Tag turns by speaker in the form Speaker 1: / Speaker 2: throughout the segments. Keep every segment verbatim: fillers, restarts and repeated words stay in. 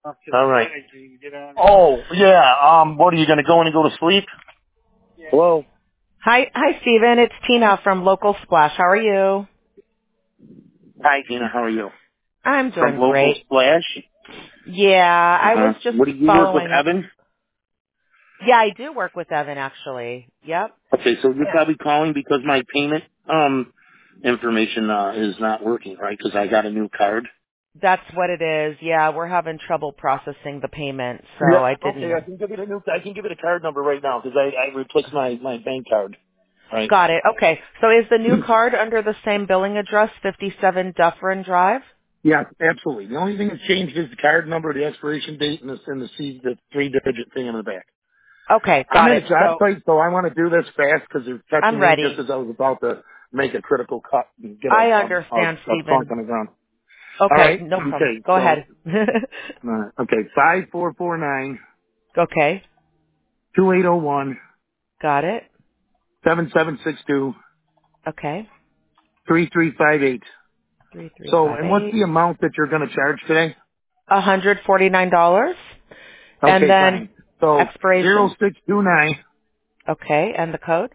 Speaker 1: All right. Oh, yeah. Um, what are you going to go in and go to sleep? Hello?
Speaker 2: Hi, hi, Stephen. It's Tina from Local Splash. How are you?
Speaker 1: Hi, Tina. How are you?
Speaker 2: I'm
Speaker 1: From
Speaker 2: doing
Speaker 1: Local
Speaker 2: great.
Speaker 1: Splash?
Speaker 2: Yeah, I
Speaker 1: Uh-huh.
Speaker 2: was just
Speaker 1: What do you work with,
Speaker 2: following up.
Speaker 1: Evan?
Speaker 2: Yeah, I do work with Evan, actually. Yep.
Speaker 1: Okay, so you're
Speaker 2: Yeah.
Speaker 1: probably calling because my payment um information uh, is not working, right? Because I got a new card.
Speaker 2: That's what it is. Yeah, we're having trouble processing the payment, so
Speaker 1: Yeah.
Speaker 2: I didn't
Speaker 1: Okay, I
Speaker 2: know.
Speaker 1: can give you the new. I can give you the card number right now because I, I replaced my my bank card. Right.
Speaker 2: Got it. Okay. So is the new card under the same billing address, fifty-seven Dufferin Drive?
Speaker 1: Yeah, absolutely. The only thing that's changed is the card number, the expiration date, and the and the C, the three digit thing in the back.
Speaker 2: Okay,
Speaker 1: I'm
Speaker 2: got
Speaker 1: at a
Speaker 2: it.
Speaker 1: job
Speaker 2: So
Speaker 1: site, so I want to do this fast because they're
Speaker 2: I'm
Speaker 1: touching me just
Speaker 2: ready.
Speaker 1: as I was about to make a critical cut and get a,
Speaker 2: I
Speaker 1: a, a,
Speaker 2: understand,
Speaker 1: a trunk
Speaker 2: Stephen.
Speaker 1: on the ground. All
Speaker 2: Okay,
Speaker 1: right.
Speaker 2: no problem.
Speaker 1: Okay.
Speaker 2: Go
Speaker 1: So,
Speaker 2: ahead.
Speaker 1: uh, okay, five four four nine
Speaker 2: Okay,
Speaker 1: two eight zero one
Speaker 2: got it.
Speaker 1: seven seven six two
Speaker 2: Okay,
Speaker 1: three three five eight.
Speaker 2: three three
Speaker 1: So,
Speaker 2: five
Speaker 1: and what's
Speaker 2: eight.
Speaker 1: the amount that you're going to charge today?
Speaker 2: one hundred forty-nine dollars. And
Speaker 1: Okay,
Speaker 2: then
Speaker 1: fine. So, zero
Speaker 2: expiration.
Speaker 1: six two nine
Speaker 2: Okay, and the code?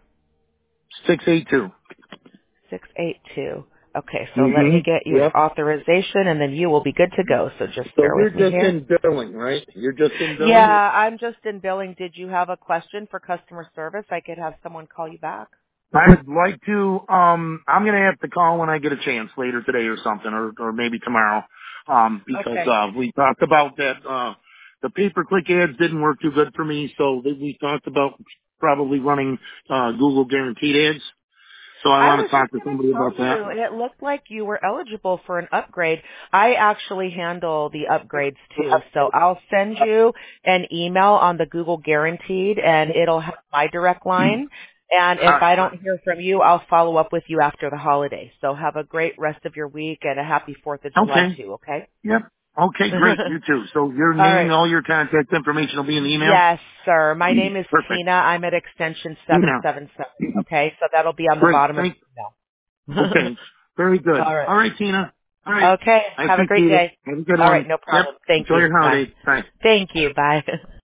Speaker 1: six eight two.
Speaker 2: six eight two. Okay, so let
Speaker 1: Mm-hmm.
Speaker 2: me get you
Speaker 1: Yep.
Speaker 2: authorization and then you will be good to go. So just
Speaker 1: So
Speaker 2: bear
Speaker 1: you're
Speaker 2: with me
Speaker 1: just
Speaker 2: here.
Speaker 1: in billing, right? You're just in
Speaker 2: Yeah,
Speaker 1: billing?
Speaker 2: I'm just in billing. Did you have a question for customer service? I could have someone call you back.
Speaker 1: I'd like to, um, I'm going to have to call when I get a chance later today or something, or, or maybe tomorrow, um, because,
Speaker 2: Okay.
Speaker 1: uh, we talked about that, uh, the pay-per-click ads didn't work too good for me, so that we talked about probably running, uh, Google guaranteed ads. So I
Speaker 2: I
Speaker 1: want
Speaker 2: was
Speaker 1: to
Speaker 2: just
Speaker 1: talk to
Speaker 2: going to
Speaker 1: somebody
Speaker 2: tell
Speaker 1: about that.
Speaker 2: you, it looked like you were eligible for an upgrade. I actually handle the upgrades too, so I'll send you an email on the Google Guaranteed, and it'll have my direct line. And if I don't hear from you, I'll follow up with you after the holiday. So have a great rest of your week and a happy fourth of July
Speaker 1: Okay.
Speaker 2: too, okay?
Speaker 1: Yep. Okay, great. You too. So your
Speaker 2: All
Speaker 1: name,
Speaker 2: right.
Speaker 1: all your contact information will be in the email?
Speaker 2: Yes, sir. My name is
Speaker 1: Perfect.
Speaker 2: Tina. I'm at extension seven
Speaker 1: Email.
Speaker 2: seven seven, okay? So that'll be on the
Speaker 1: Great.
Speaker 2: bottom of
Speaker 1: Thank
Speaker 2: the email.
Speaker 1: Okay. Very good.
Speaker 2: All right.
Speaker 1: All right, Tina. All right.
Speaker 2: Okay.
Speaker 1: I
Speaker 2: Have a great
Speaker 1: appreciate it.
Speaker 2: day.
Speaker 1: Have a good
Speaker 2: All right.
Speaker 1: one.
Speaker 2: No
Speaker 1: Yep.
Speaker 2: problem. Thank
Speaker 1: Enjoy
Speaker 2: you.
Speaker 1: your
Speaker 2: Bye.
Speaker 1: holidays. Bye.
Speaker 2: Thank you. Bye.